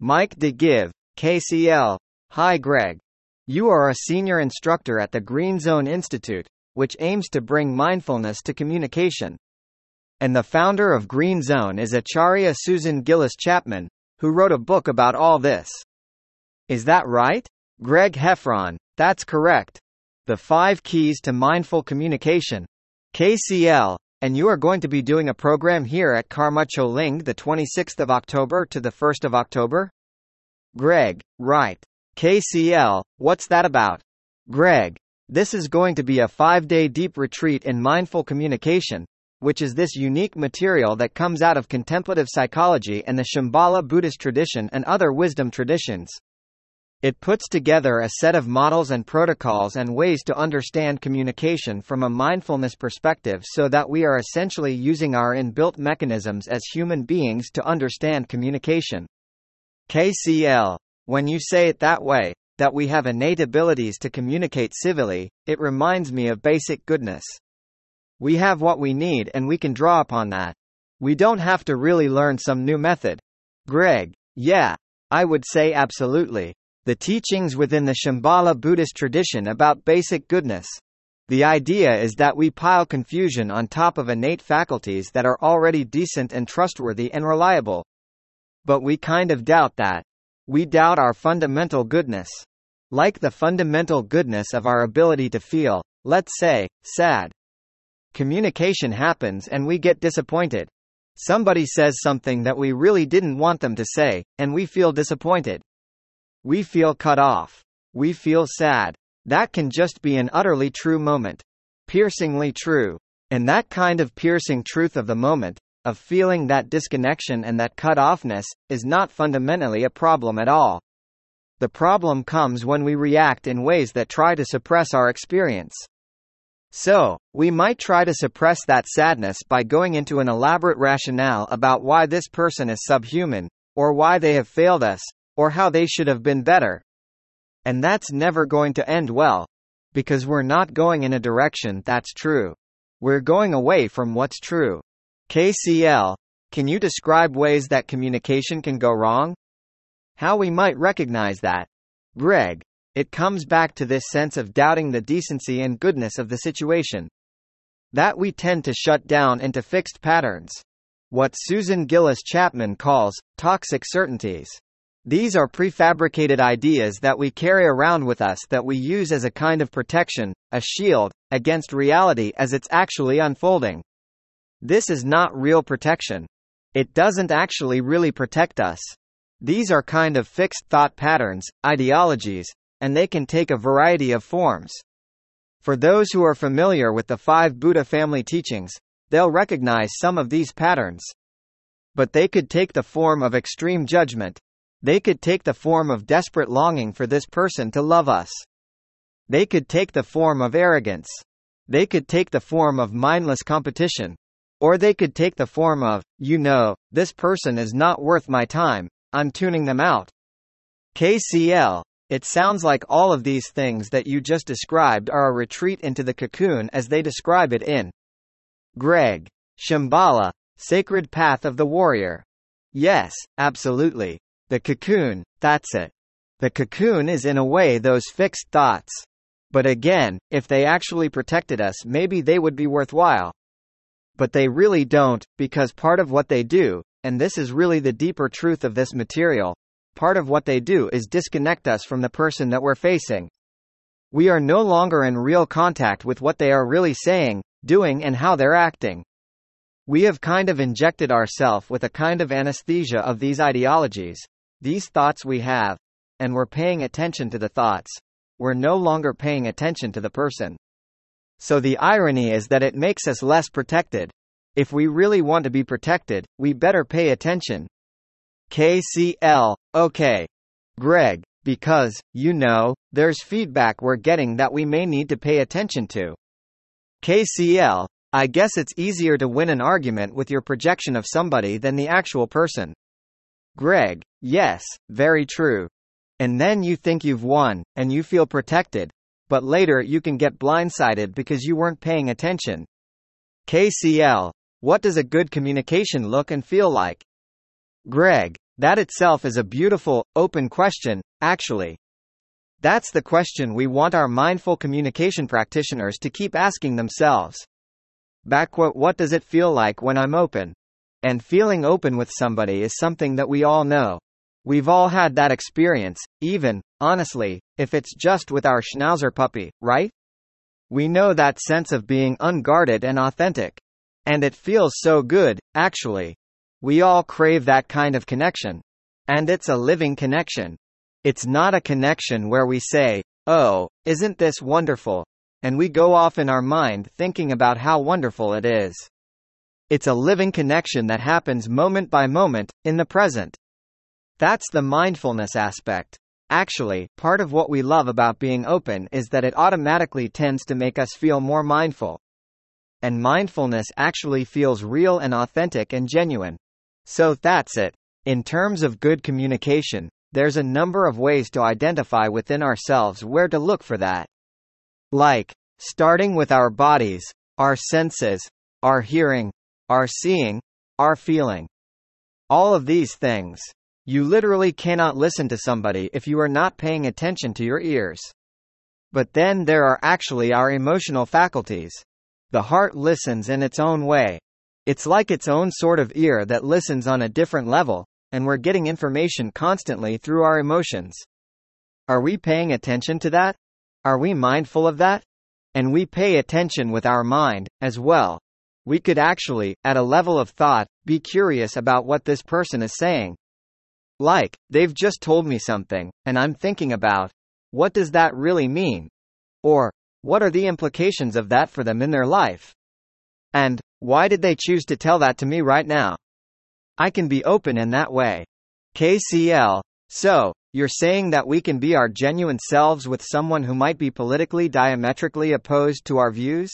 Mike DeGive, KCL. Hi Greg. You are a senior instructor at the Green Zone Institute, which aims to bring mindfulness to communication. And the founder of Green Zone is Acharya Susan Gillis Chapman, who wrote a book about all this. Is that right? Greg Heffron, that's correct. The 5 Keys to Mindful Communication. KCL, and you are going to be doing a program here at Karma Choling the 26th of October to the 1st of October? Greg, right. KCL, what's that about? Greg, this is going to be a 5-day deep retreat in mindful communication, which is this unique material that comes out of contemplative psychology and the Shambhala Buddhist tradition and other wisdom traditions. It puts together a set of models and protocols and ways to understand communication from a mindfulness perspective so that we are essentially using our inbuilt mechanisms as human beings to understand communication. KCL, when you say it that way, that we have innate abilities to communicate civilly, it reminds me of basic goodness. We have what we need and we can draw upon that. We don't have to really learn some new method. Greg, yeah, I would say absolutely. The teachings within the Shambhala Buddhist tradition about basic goodness. The idea is that we pile confusion on top of innate faculties that are already decent and trustworthy and reliable. But we kind of doubt that. We doubt our fundamental goodness. Like the fundamental goodness of our ability to feel, let's say, sad. Communication happens and we get disappointed. Somebody says something that we really didn't want them to say, and we feel disappointed. We feel cut off. We feel sad. That can just be an utterly true moment. Piercingly true. And that kind of piercing truth of the moment, of feeling that disconnection and that cut-offness, is not fundamentally a problem at all. The problem comes when we react in ways that try to suppress our experience. So, we might try to suppress that sadness by going into an elaborate rationale about why this person is subhuman, or why they have failed us, or how they should have been better. And that's never going to end well. Because we're not going in a direction that's true. We're going away from what's true. KCL, can you describe ways that communication can go wrong? How we might recognize that? Greg, it comes back to this sense of doubting the decency and goodness of the situation. That we tend to shut down into fixed patterns. What Susan Gillis Chapman calls toxic certainties. These are prefabricated ideas that we carry around with us that we use as a kind of protection, a shield, against reality as it's actually unfolding. This is not real protection. It doesn't actually really protect us. These are kind of fixed thought patterns, ideologies, and they can take a variety of forms. For those who are familiar with the 5 Buddha family teachings, they'll recognize some of these patterns. But they could take the form of extreme judgment. They could take the form of desperate longing for this person to love us. They could take the form of arrogance. They could take the form of mindless competition. Or they could take the form of, this person is not worth my time, I'm tuning them out. KCL, it sounds like all of these things that you just described are a retreat into the cocoon as they describe it in Greg, Shambhala, Sacred Path of the Warrior. Yes, absolutely. The cocoon, that's it. The cocoon is in a way those fixed thoughts. But again, if they actually protected us, maybe they would be worthwhile. But they really don't, because part of what they do, and this is really the deeper truth of this material, part of what they do is disconnect us from the person that we're facing. We are no longer in real contact with what they are really saying, doing and how they're acting. We have kind of injected ourselves with a kind of anesthesia of these ideologies. These thoughts we have, and we're paying attention to the thoughts. We're no longer paying attention to the person. So the irony is that it makes us less protected. If we really want to be protected, we better pay attention. KCL, okay. Greg, because, there's feedback we're getting that we may need to pay attention to. KCL, I guess it's easier to win an argument with your projection of somebody than the actual person. Greg, yes, very true. And then you think you've won, and you feel protected. But later you can get blindsided because you weren't paying attention. KCL, what does a good communication look and feel like? Greg, That itself is a beautiful, open question, actually. That's the question we want our mindful communication practitioners to keep asking themselves. What does it feel like when I'm open? And feeling open with somebody is something that we all know. We've all had that experience, even, honestly, if it's just with our schnauzer puppy, right? We know that sense of being unguarded and authentic. And it feels so good, actually. We all crave that kind of connection. And it's a living connection. It's not a connection where we say, "Oh, isn't this wonderful?" and we go off in our mind thinking about how wonderful it is. It's a living connection that happens moment by moment, in the present. That's the mindfulness aspect. Actually, part of what we love about being open is that it automatically tends to make us feel more mindful. And mindfulness actually feels real and authentic and genuine. So that's it. In terms of good communication, there's a number of ways to identify within ourselves where to look for that. Like, starting with our bodies, our senses, our hearing, our seeing, our feeling. All of these things. You literally cannot listen to somebody if you are not paying attention to your ears. But then there are actually our emotional faculties. The heart listens in its own way. It's like its own sort of ear that listens on a different level, and we're getting information constantly through our emotions. Are we paying attention to that? Are we mindful of that? And we pay attention with our mind, as well. We could actually, at a level of thought, be curious about what this person is saying. Like, they've just told me something, and I'm thinking about, what does that really mean? Or, what are the implications of that for them in their life? And, why did they choose to tell that to me right now? I can be open in that way. KCL. So, you're saying that we can be our genuine selves with someone who might be politically diametrically opposed to our views?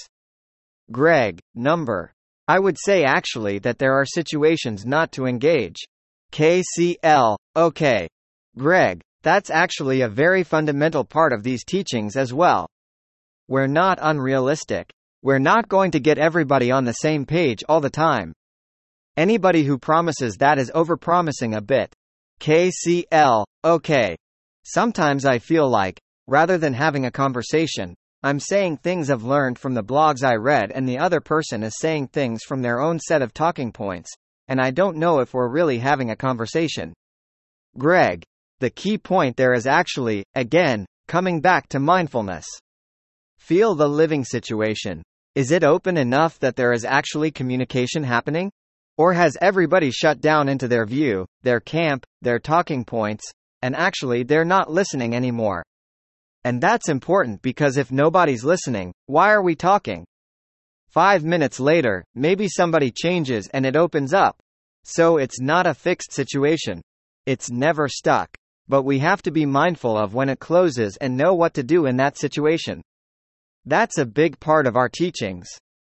Greg, number. I would say actually that there are situations not to engage. KCL. Okay. Greg, that's actually a very fundamental part of these teachings as well. We're not unrealistic. We're not going to get everybody on the same page all the time. Anybody who promises that is overpromising a bit. KCL. Okay. Sometimes I feel like, rather than having a conversation, I'm saying things I've learned from the blogs I read and the other person is saying things from their own set of talking points, and I don't know if we're really having a conversation. Greg. The key point there is actually, again, coming back to mindfulness. Feel the living situation. Is it open enough that there is actually communication happening? Or has everybody shut down into their view, their camp, their talking points, and actually they're not listening anymore? And that's important because if nobody's listening, why are we talking? 5 minutes later, maybe somebody changes and it opens up. So it's not a fixed situation. It's never stuck. But we have to be mindful of when it closes and know what to do in that situation. That's a big part of our teachings.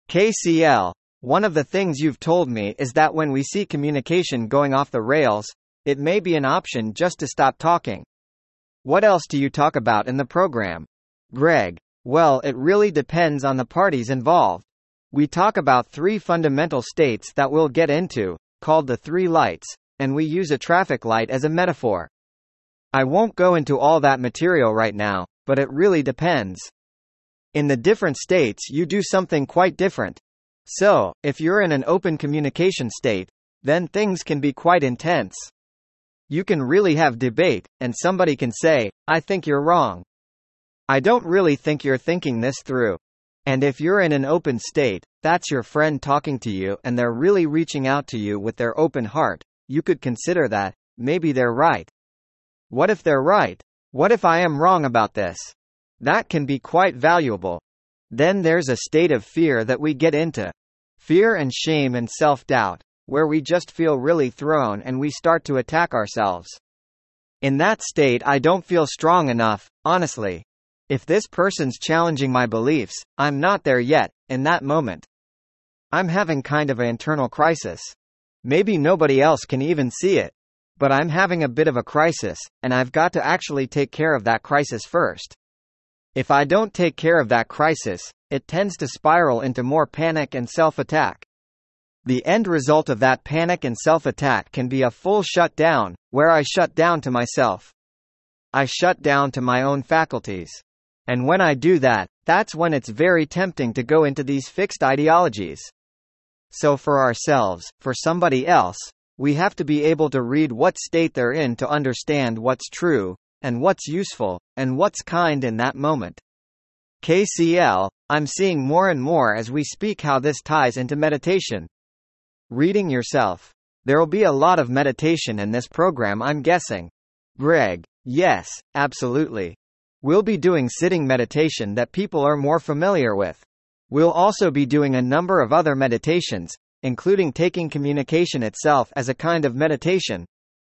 KCL. One of the things you've told me is that when we see communication going off the rails, it may be an option just to stop talking. What else do you talk about in the program? Greg. Well, it really depends on the parties involved. We talk about 3 fundamental states that we'll get into, called the 3 lights, and we use a traffic light as a metaphor. I won't go into all that material right now, but it really depends. In the different states you do something quite different. So, if you're in an open communication state, then things can be quite intense. You can really have debate, and somebody can say, "I think you're wrong. I don't really think you're thinking this through." And if you're in an open state, that's your friend talking to you and they're really reaching out to you with their open heart, you could consider that, maybe they're right. What if they're right? What if I am wrong about this? That can be quite valuable. Then there's a state of fear that we get into. Fear and shame and self-doubt, where we just feel really thrown and we start to attack ourselves. In that state I don't feel strong enough, honestly. If this person's challenging my beliefs, I'm not there yet, in that moment. I'm having kind of an internal crisis. Maybe nobody else can even see it. But I'm having a bit of a crisis, and I've got to actually take care of that crisis first. If I don't take care of that crisis, it tends to spiral into more panic and self-attack. The end result of that panic and self-attack can be a full shutdown, where I shut down to myself. I shut down to my own faculties. And when I do that, that's when it's very tempting to go into these fixed ideologies. So for ourselves, for somebody else, we have to be able to read what state they're in to understand what's true, and what's useful, and what's kind in that moment. KCL, I'm seeing more and more as we speak how this ties into meditation. Reading yourself. There'll be a lot of meditation in this program, I'm guessing. Greg, yes, absolutely. We'll be doing sitting meditation that people are more familiar with. We'll also be doing a number of other meditations, including taking communication itself as a kind of meditation.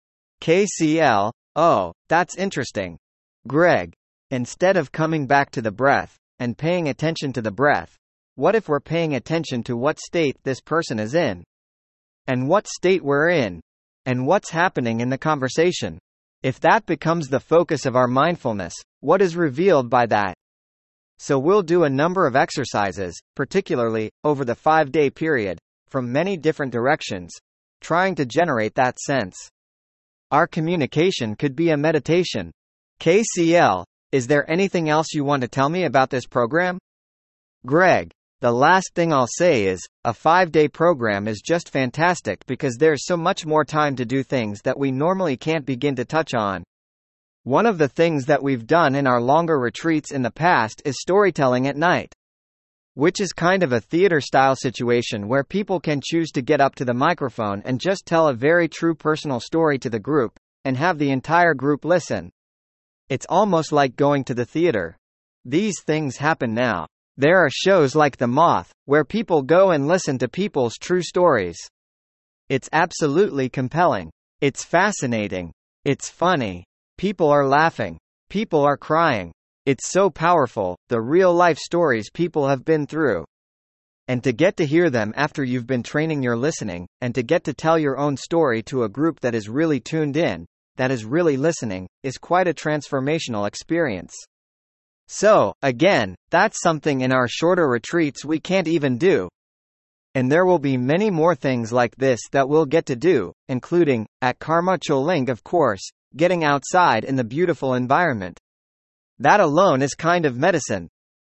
KCL, oh, that's interesting. Greg, instead of coming back to the breath, and paying attention to the breath, what if we're paying attention to what state this person is in? And what state we're in? And what's happening in the conversation? If that becomes the focus of our mindfulness, what is revealed by that? So we'll do a number of exercises, particularly, over the 5-day period, from many different directions, trying to generate that sense. Our communication could be a meditation. KCL, is there anything else you want to tell me about this program? Greg, the last thing I'll say is, a 5-day program is just fantastic because there's so much more time to do things that we normally can't begin to touch on. One of the things that we've done in our longer retreats in the past is storytelling at night, which is kind of a theater-style situation where people can choose to get up to the microphone and just tell a very true personal story to the group, and have the entire group listen. It's almost like going to the theater. These things happen now. There are shows like The Moth, where people go and listen to people's true stories. It's absolutely compelling. It's fascinating. It's funny. People are laughing. People are crying. It's so powerful, the real-life stories people have been through. And to get to hear them after you've been training your listening, and to get to tell your own story to a group that is really tuned in, that is really listening, is quite a transformational experience. So, again, that's something in our shorter retreats we can't even do. And there will be many more things like this that we'll get to do, including, at Karma Choling of course, getting outside in the beautiful environment. That alone is kind of medicine,